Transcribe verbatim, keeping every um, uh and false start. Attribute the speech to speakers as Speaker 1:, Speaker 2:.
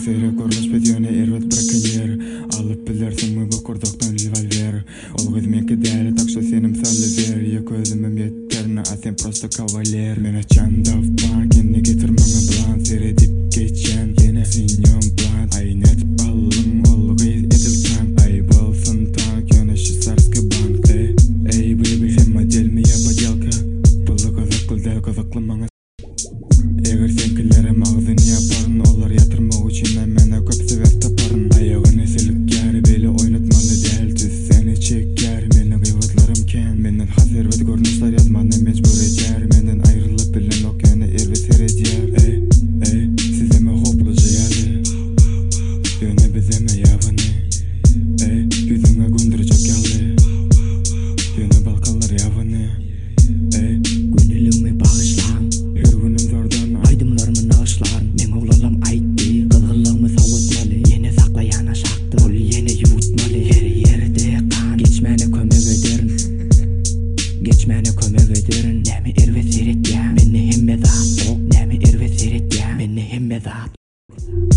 Speaker 1: seyrek görmüş ýöne erwet bırakanyer. Alıp bilersiňmi bu kurdukdan revolver. Ol gözmenki däli takşa senim sally ver. Ýa gözümem ýetgerine a sen prosto kavaler. Mene çanda fan kendine getirmeňe bilan seredip geçen. Ýene sinýom plan aýnet ballym ol gyz edilkan. Ay bolsun tank ýöne şu sarski bank. Ey baby sen model mi ýa bajalka. Buly gözakylda gözaklymaňa. Eger senkilerim ağzyny yaparyn olar ýatyrmak üçin mene köp sebäp taparyn. Aýagyny silikýär beli oýnatmaly däl tüs seni çekýär. Meni gıýbatlarym ken menden hasyrwet görnüşler ýazmany mejbur edýär. Menden aýrylyp bilen okeany erwe seredýär. Ey ey sizeme hopluja ýaly ýöne bizeme ýabyny. Ey ýüzüňe gündürjek ýaly ýöne balkanlar ýabyny. Ey
Speaker 2: Gönülüňmi bagyşlan
Speaker 1: ýürgünim zordan
Speaker 2: aýdymlarymı nagyşlan. Men oglalam aýtdy gylgylygymy sawatmaly. Ýene saklaýana şakdy ol ýene ýutmaly. Her ýerde kan geçmeni kömek ederin. Geçmeni kömek ederin. Näme erwe seredýär meni hemme zat ok. Näme erwe seredýär meni hemme zat.